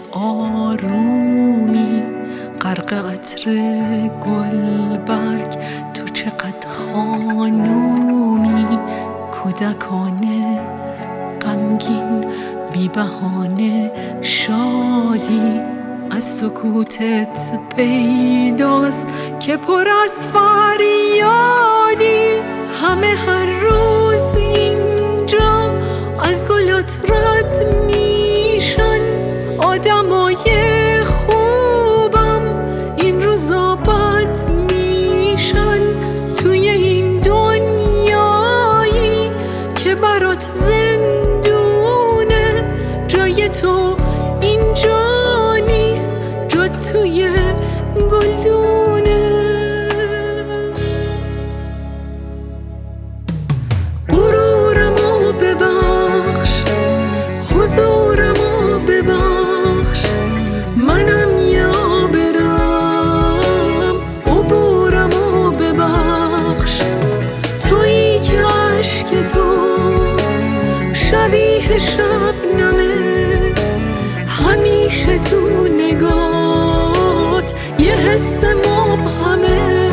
آرومی، غرق عطر گلبرگ. تو چقدر خانومی، کودکانه غمگین، بی بهانه شادی. از سکوتت پیداست که پر از فریادی. همه هر روز اینجا از گلات رد میشن، آدمای خوبم این روزا بد میشن. توی این دنیایی که برات زندونه، جای تو اینجا نیست، جا توی گلدونه. غرورمو ببخش، حضورمو ببخش، منم یه آبرم. عبورمو ببخش، تویی که عشق تو شبیه شبنمه، همیشه تو نگات یه حس مبهمه.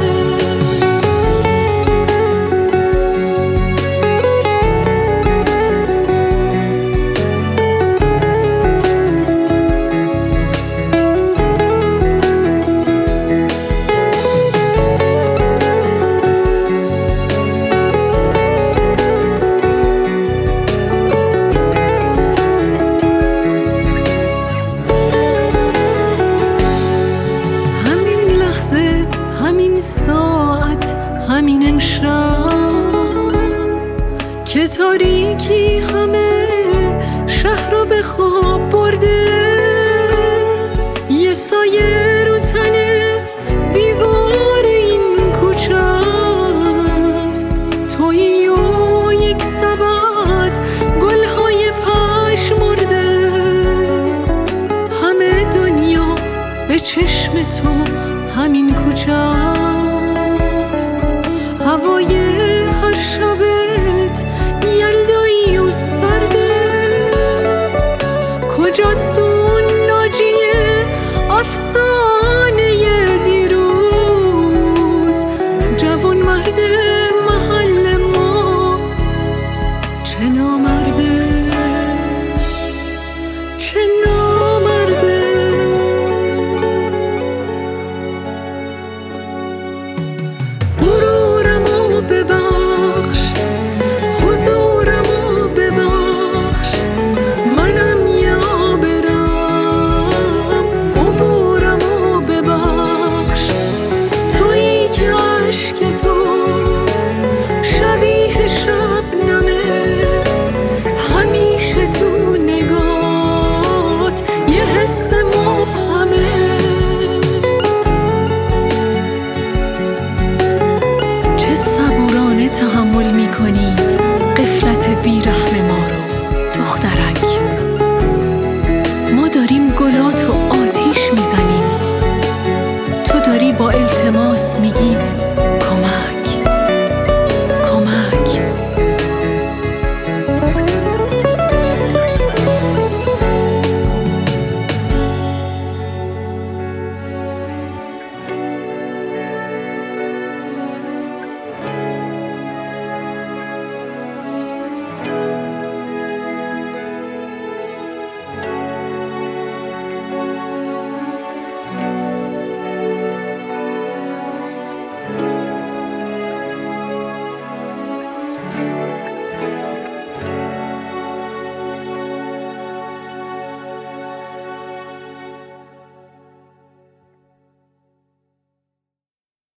همین ساعت، همین امشب که تاریکی همه شهر رو به خواب برده. یه سایه رو تنه دیوار این کوچه است، تویی و یک سبد گلهای پژمرده. همه دنیا به چشم تو همین کوچه است، هوای هر شبت یلدایی و سرده. کجاست اون ناجیه افسانه دیروز؟ جوان مرد محل ما چه نامرده، چه